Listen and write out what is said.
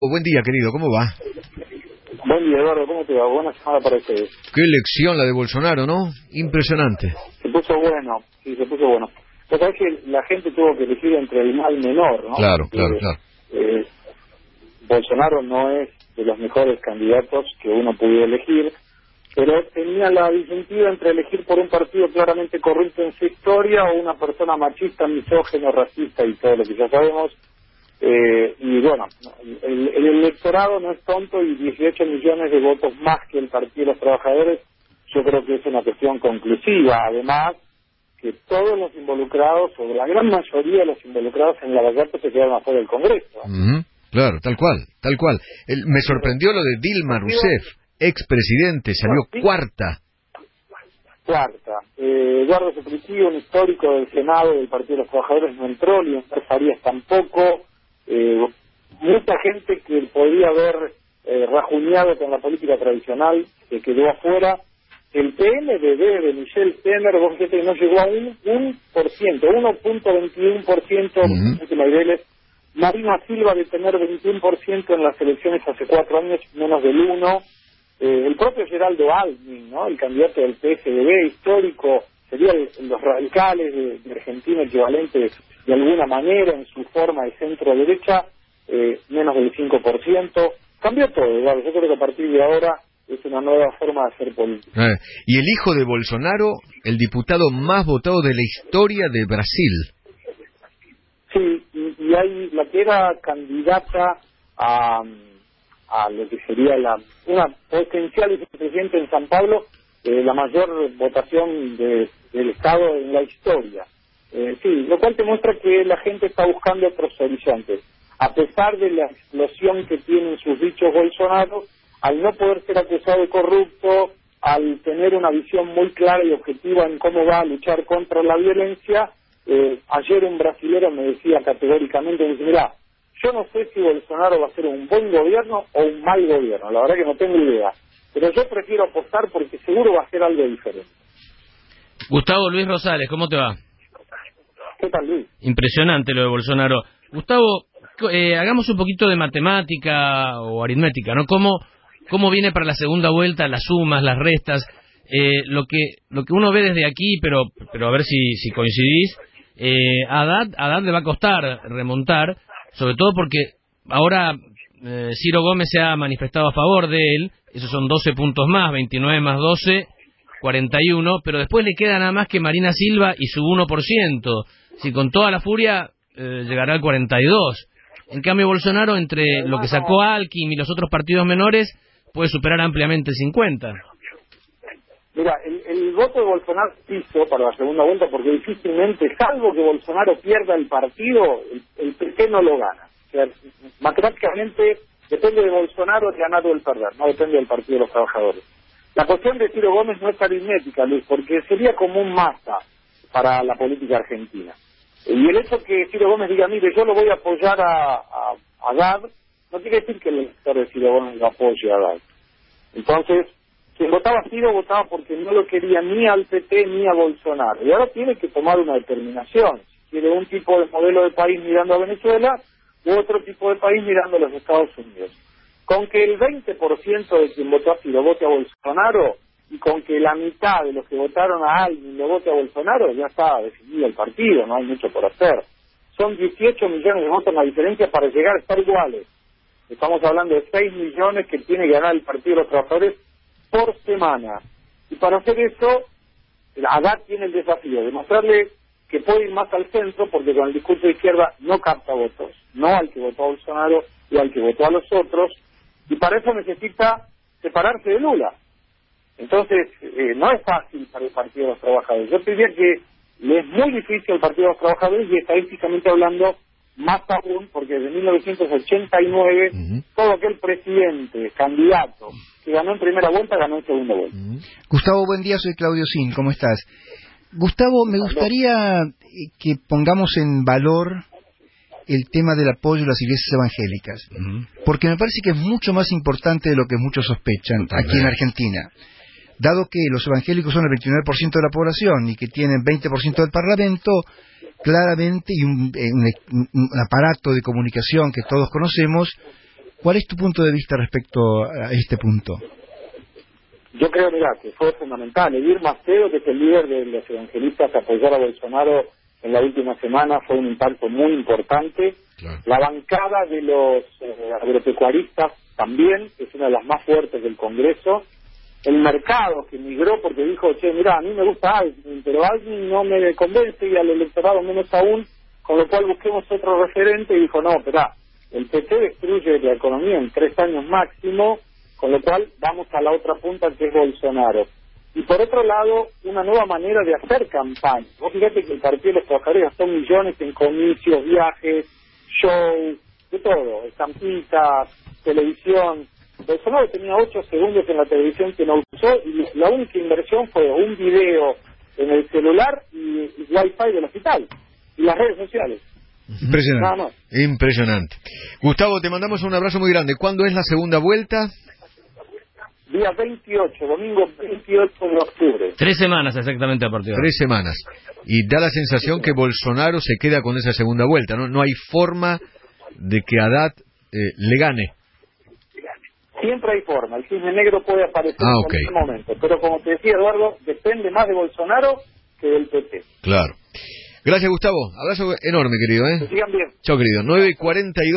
Buen día, querido, ¿cómo va? Buen día, Eduardo, ¿cómo te va? Buena semana para ustedes. Qué elección la de Bolsonaro, ¿no? Impresionante. Se puso bueno, sí, se puso bueno. Pero sabes que la gente tuvo que elegir entre el mal menor, ¿no? Claro. Bolsonaro no es de los mejores candidatos que uno pudiera elegir, pero tenía la disyuntiva entre elegir por un partido claramente corrupto en su historia o una persona machista, misógeno, racista y todo lo que ya sabemos. Y bueno, el electorado no es tonto y 18 millones de votos más que el Partido de los Trabajadores, yo creo que es una cuestión conclusiva. Además, que todos los involucrados, o la gran mayoría de los involucrados en la batalla se quedaron afuera del Congreso. Claro, tal cual. Me sorprendió lo de Dilma Rousseff, expresidente, salió cuarta. Eduardo Suplicy, un histórico del Senado del Partido de los Trabajadores, no entró, Leonel Farías tampoco. Mucha gente que podría haber rajuñado con la política tradicional se quedó afuera. El PMDB de Michel Temer, vos fíjate que no llegó a 1.21% de Vélez. Marina Silva de tener 21% en las elecciones hace 4 años, menos del 1%. El propio Geraldo Alckmin, ¿no? El candidato del PSDB histórico, sería los radicales de Argentina equivalente de alguna manera en su forma de centro-derecha, menos del 5%. Cambió todo, Eduardo. Yo creo que a partir de ahora es una nueva forma de hacer política. Y el hijo de Bolsonaro, el diputado más votado de la historia de Brasil. Sí, y hay la que era candidata a lo que sería una potencial vicepresidenta en San Pablo, la mayor votación del Estado en la historia. Sí, lo cual te muestra que la gente está buscando otros horizontes. A pesar de la explosión que tienen sus dichos Bolsonaro, al no poder ser acusado de corrupto, al tener una visión muy clara y objetiva en cómo va a luchar contra la violencia, ayer un brasilero me decía categóricamente, me dice, mirá, yo no sé si Bolsonaro va a ser un buen gobierno o un mal gobierno, la verdad que no tengo idea, pero yo prefiero apostar porque seguro va a ser algo diferente. Gustavo, Luis Rosales, ¿cómo te va? ¿Qué tal, Luis? Impresionante lo de Bolsonaro. Gustavo, hagamos un poquito de matemática o aritmética, ¿no? ¿Cómo viene para la segunda vuelta las sumas, las restas? Lo que uno ve desde aquí, pero a ver si coincidís, a Haddad le va a costar remontar, sobre todo porque ahora Ciro Gómez se ha manifestado a favor de él, esos son 12 puntos más, 29 más 12, 41, pero después le queda nada más que Marina Silva y su 1%, si con toda la furia llegará al 42. En cambio Bolsonaro, entre lo que sacó Alckmin y los otros partidos menores, puede superar ampliamente el 50. Mira, el voto de Bolsonaro hizo para la segunda vuelta porque difícilmente, salvo que Bolsonaro pierda el partido, el PP no lo gana. O sea, matemáticamente depende de Bolsonaro el ganar o el perder, no depende del Partido de los Trabajadores. La cuestión de Ciro Gómez no es aritmética, Luis, porque sería como un masa para la política argentina. Y el hecho que Ciro Gómez diga, mire, yo lo voy a apoyar a Haddad, no quiere decir que el elector de Ciro Gómez lo apoye a Haddad. Entonces, quien votaba Ciro votaba porque no lo quería ni al PT ni a Bolsonaro. Y ahora tiene que tomar una determinación. Si quiere un tipo de modelo de país mirando a Venezuela u otro tipo de país mirando a los Estados Unidos. Con que el 20% de quien votó a Ciro vote a Bolsonaro y con que la mitad de los que votaron a alguien lo vote a Bolsonaro, ya está decidido el partido, no hay mucho por hacer. Son 18 millones de votos la diferencia para llegar a estar iguales. Estamos hablando de 6 millones que tiene que ganar el Partido de los Trabajadores por semana. Y para hacer eso, Haddad tiene el desafío de mostrarle que puede ir más al centro, porque con el discurso de izquierda no capta votos, no al que votó a Bolsonaro y al que votó a los otros, y para eso necesita separarse de Lula. Entonces, no es fácil para el Partido de los Trabajadores. Yo te diría que le es muy difícil al Partido de los Trabajadores y estadísticamente hablando, más aún, porque desde 1989 todo aquel presidente, candidato, que ganó en primera vuelta, ganó en segunda vuelta. Gustavo, buen día, soy Claudio Sin, ¿cómo estás? Gustavo, me gustaría que pongamos en valor el tema del apoyo a las iglesias evangélicas, porque me parece que es mucho más importante de lo que muchos sospechan aquí en Argentina. Dado que los evangélicos son el 29% de la población y que tienen 20% del Parlamento, claramente, y un aparato de comunicación que todos conocemos, ¿Cuál es tu punto de vista respecto a este punto? Yo creo, mira, que fue fundamental. Edir Macedo, que es el líder de los evangelistas, apoyar a Bolsonaro en la última semana, fue un impacto muy importante. Claro. La bancada de los agropecuaristas también, que es una de las más fuertes del Congreso. El mercado, que migró porque dijo, che, mira, a mí me gusta Alckmin, pero Alckmin no me convence y al electorado menos aún, con lo cual busquemos otro referente, y dijo, no, espera, el PT destruye la economía en 3 años máximo, con lo cual vamos a la otra punta, que es Bolsonaro. Y por otro lado, una nueva manera de hacer campaña. Vos fíjate que el Partido de los Trabajadores gastó millones en comicios, viajes, shows, de todo, estampitas, televisión. Bolsonaro tenía 8 segundos en la televisión que no usó, y la única inversión fue un video en el celular y Wi-Fi del hospital, y las redes sociales. Impresionante. Nada más. Impresionante. Gustavo, te mandamos un abrazo muy grande. ¿Cuándo es la segunda vuelta? Día 28, domingo 28 de octubre. 3 semanas exactamente a partir de ahora. 3 semanas. Y da la sensación que Bolsonaro se queda con esa segunda vuelta. No hay forma de que Haddad le gane. Siempre hay forma, el cisne negro puede aparecer en cualquier momento, pero como te decía Eduardo, depende más de Bolsonaro que del PP. Claro. Gracias, Gustavo. Abrazo enorme, querido. Que sigan bien. Chao, querido. 9:42.